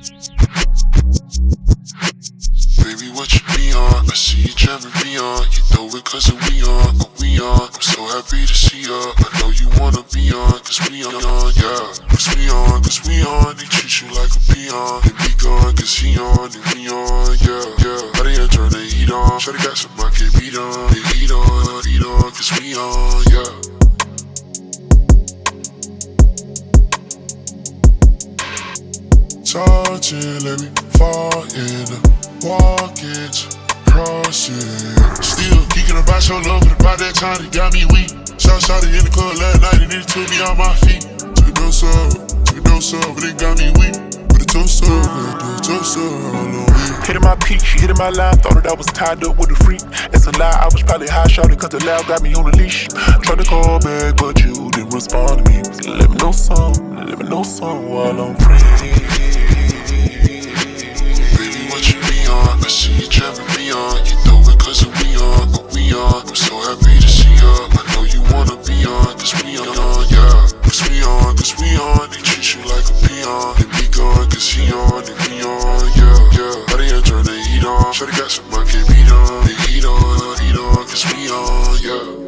Baby, what you be on? I see you driving me on. You know it cause we on, we on. I'm so happy to see ya. I know you wanna be on, cause we on, yeah. Cause we on, they treat you like a peon. And be gone, cause he on, and we on, yeah, yeah. How they turn the heat on? Shawty got some I can't beat on. They eat on, cause we on, yeah. Touching, let me fall in the walk it, cross it. Still geeking about your love, but about that time it got me weak. Shot in the club last night and it took me on my feet. Took no sub, but it got me weak. But it toast up, all on me. Hitting my peak, she hitting my line, thought that I was tied up with a freak. It's a lie, I was probably high shouted cause the loud got me on a leash. Tried to call back, but you didn't respond to me. Let me know some while I'm free. I see you driving me on. You know it cause we on, we on. I'm so happy to see ya. I know you wanna be on, cause we on, yeah. Cause we on, they treat you like a peon. And be gone, cause he on, and we on, yeah, yeah. How they turn the heat on? Shawty got some I can't beat on. They eat on, cause we on,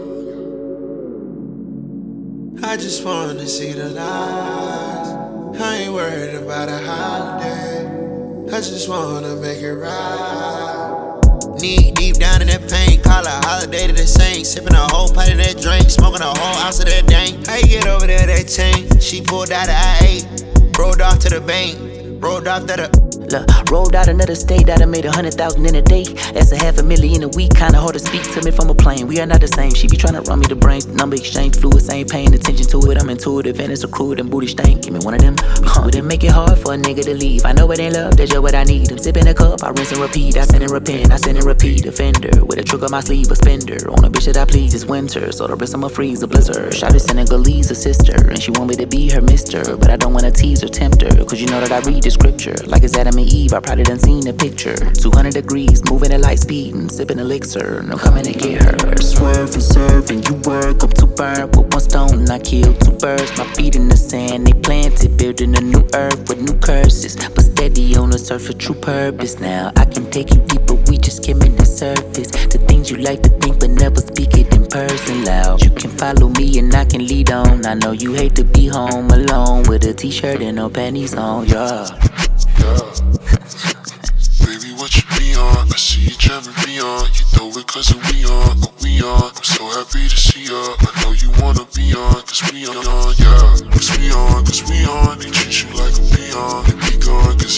yeah. I just wanna see the lights. I ain't worried about a holiday. I just wanna make it right. Knee deep down in that pain, call a holiday to the same. Sipping a whole pint of that drink, smoking a whole ounce of that dank. How you get over there, that chain? She pulled out of I-8, rolled off to the bank, rolled off to the... Look, rolled out another state, I done made 100,000 in a day. That's $500,000 a week, kinda hard to speak to me from a plane. We are not the same, she be tryna run me the brains. Number exchange, fluids, ain't paying attention to it. I'm intuitive and it's a crude and booty stank. Give me one of them, wouldn't make it hard for a nigga to leave. I know it ain't love, that's just what I need. I'm sipping a cup, I rinse and repeat. I send and repent, I send and repeat. Offender, with a trick on my sleeve, a spender. On a bitch that I please, it's winter, so the rest I'ma freeze, a blizzard. Shawty Senegalese, a sister, and she want me to be her mister. But I don't wanna tease or tempt her, cause you know that I read the scripture. Like it's Adam and Eve, I probably done seen the picture. 200 degrees, moving at light speed and sipping elixir. No coming to get her. Swerve and serve and you work up to burn. With one stone, I killed two birds. My feet in the sand, they planted, building a new earth with new curses. But steady on the surface, true purpose. Now I can take you deeper, we just skimming the surface. The things you like to think, but never speak it in person loud. You can follow me and I can lead on. I know you hate to be home alone with a t-shirt and no panties on, yeah. Baby, what you be on? I see you driving me on. You know it cause we on, we on. I'm so happy to see ya. I know you wanna be on, cause we on, yeah. Cause we on, they treat you like a peon. And be gone, cause